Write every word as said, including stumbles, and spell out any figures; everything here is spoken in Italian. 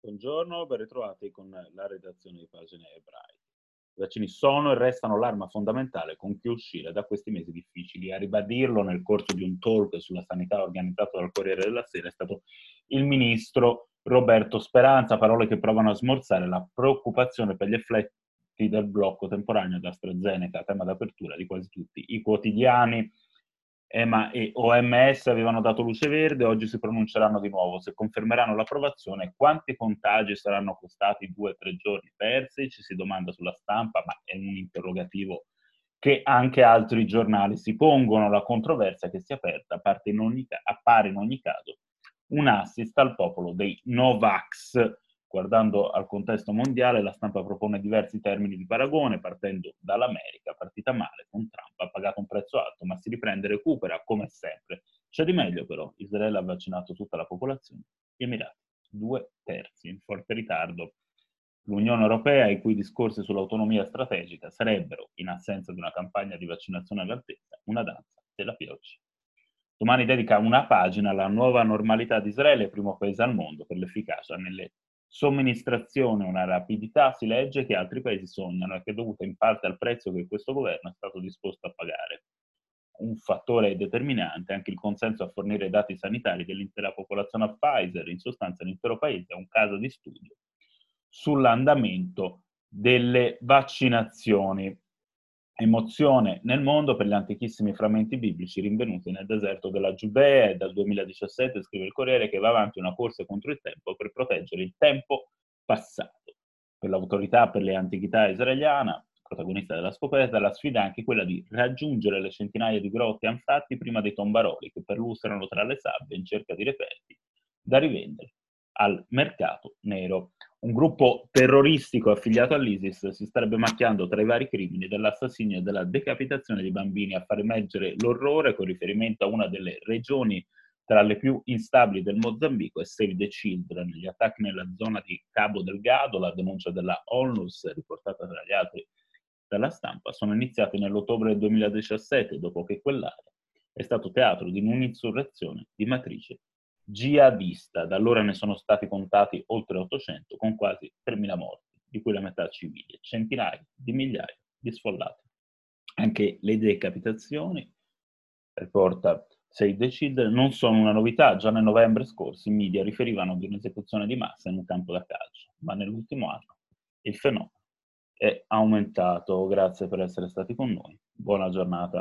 Buongiorno, ben ritrovati con la redazione di Pagine Ebraiche. I vaccini sono e restano l'arma fondamentale con cui uscire da questi mesi difficili. A ribadirlo nel corso di un talk sulla sanità organizzato dal Corriere della Sera è stato il ministro Roberto Speranza, parole che provano a smorzare la preoccupazione per gli effetti del blocco temporaneo di AstraZeneca, tema d'apertura di quasi tutti i quotidiani. EMA e O M S avevano dato luce verde, oggi si pronunceranno di nuovo. Se confermeranno l'approvazione, quanti contagi saranno costati due o tre giorni persi? Ci si domanda sulla stampa, ma è un interrogativo che anche altri giornali si pongono. La controversia che si è aperta parte in ogni, appare in ogni caso un assist al popolo dei Novax. Guardando al contesto mondiale, la stampa propone diversi termini di paragone, partendo dall'America, partita male, con Trump ha pagato un prezzo alto, ma si riprende e recupera, come sempre. C'è di meglio però, Israele ha vaccinato tutta la popolazione, gli Emirati, due terzi, in forte ritardo. L'Unione Europea, i cui discorsi sull'autonomia strategica sarebbero, in assenza di una campagna di vaccinazione all'altezza, una danza della pioggia. Domani dedica una pagina alla nuova normalità di Israele, primo paese al mondo per l'efficacia nelle somministrazioni, una rapidità, si legge, che altri paesi sognano e che è dovuta in parte al prezzo che questo governo è stato disposto a pagare. Un fattore determinante è anche il consenso a fornire dati sanitari dell'intera popolazione a Pfizer, in sostanza l'intero paese è un caso di studio sull'andamento delle vaccinazioni. Emozione nel mondo per gli antichissimi frammenti biblici rinvenuti nel deserto della Giudea e dal duemiladiciassette, scrive il Corriere, che va avanti una corsa contro il tempo per proteggere il tempo passato. Per l'autorità per le antichità israeliana, protagonista della scoperta, la sfida è anche quella di raggiungere le centinaia di grotte anfratti prima dei tombaroli che perlustrano tra le sabbie in cerca di reperti da rivendere al mercato nero. Un gruppo terroristico affiliato all'ISIS si starebbe macchiando tra i vari crimini dell'assassinio e della decapitazione di bambini, a far emergere l'orrore con riferimento a una delle regioni tra le più instabili del Mozambico e Save the Children. Gli attacchi nella zona di Cabo Delgado, la denuncia della ONLUS, riportata tra gli altri dalla stampa, sono iniziati nell'ottobre del duemiladiciassette, dopo che quell'area è stato teatro di un'insurrezione di matrice jihadista. Da allora ne sono stati contati oltre ottocento, con quasi tremila morti, di cui la metà civili, e centinaia di migliaia di sfollati. Anche le decapitazioni, riporta Save the Children, non sono una novità. Già nel novembre scorso i media riferivano di un'esecuzione di massa in un campo da calcio, ma nell'ultimo anno il fenomeno è aumentato. Grazie per essere stati con noi. Buona giornata.